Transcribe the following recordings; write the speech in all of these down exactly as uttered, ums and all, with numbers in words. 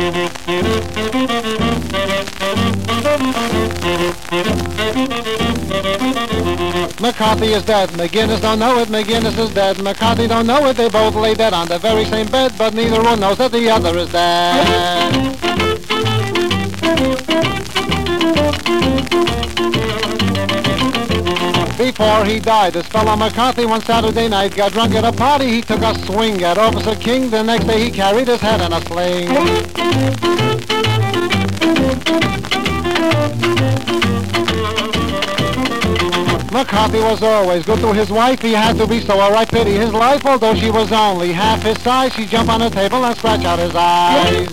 McCarthy is dead, McGinnis don't know it, McGinnis is dead, McCarthy don't know it, they both lay dead on the very same bed, but neither one knows that the other is dead. Before he died, this fellow McCarthy one Saturday night got drunk at a party. He took a swing at Officer King. The next day he carried his head in a sling. McCarthy was always good to his wife. He had to be so, or I pity his life. Although she was only half his size, she'd jump on the table and scratch out his eyes.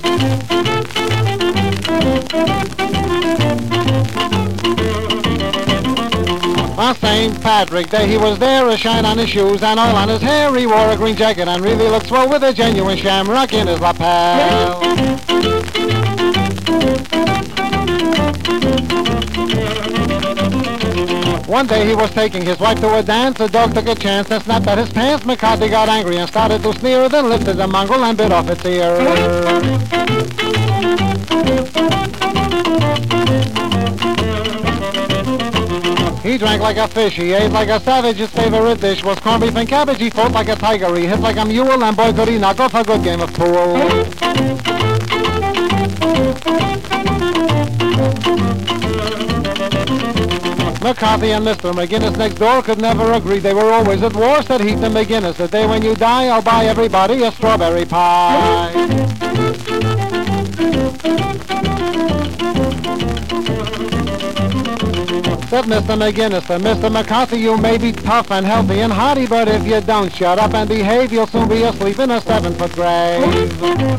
On Saint Patrick Day he was there, a shine on his shoes and oil on his hair. He wore a green jacket and really looked swell with a genuine shamrock in his lapel. One day he was taking his wife to a dance. The dog took a chance and snapped at his pants. McCarthy got angry and started to sneer, then lifted the mongrel and bit off its ear. He drank like a fish, he ate like a savage. His favorite dish was corned beef and cabbage. He fought like a tiger, he hit like a mule, and boy could he knock off a good game of pool. McCarthy and Mister McGinnis next door could never agree. They were always at war, said Heath and McGinnis. The day when you die, I'll buy everybody a strawberry pie. Said Mister McGinnis to Mister McCarthy, you may be tough and healthy and hearty, but if you don't shut up and behave, you'll soon be asleep in a seven-foot grave.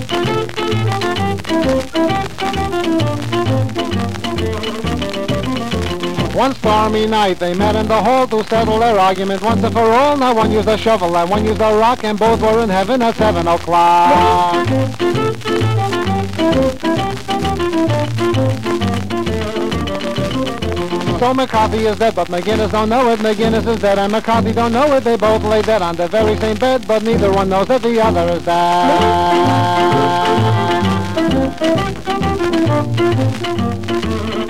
One stormy night they met in the hall to settle their argument once and for all. Now one used a shovel and one used a rock, and both were in heaven at seven o'clock. So McCarthy is dead, but McGinnis don't know it. McGinnis is dead and McCarthy don't know it. They both lay dead on the very same bed, but neither one knows that the other is dead.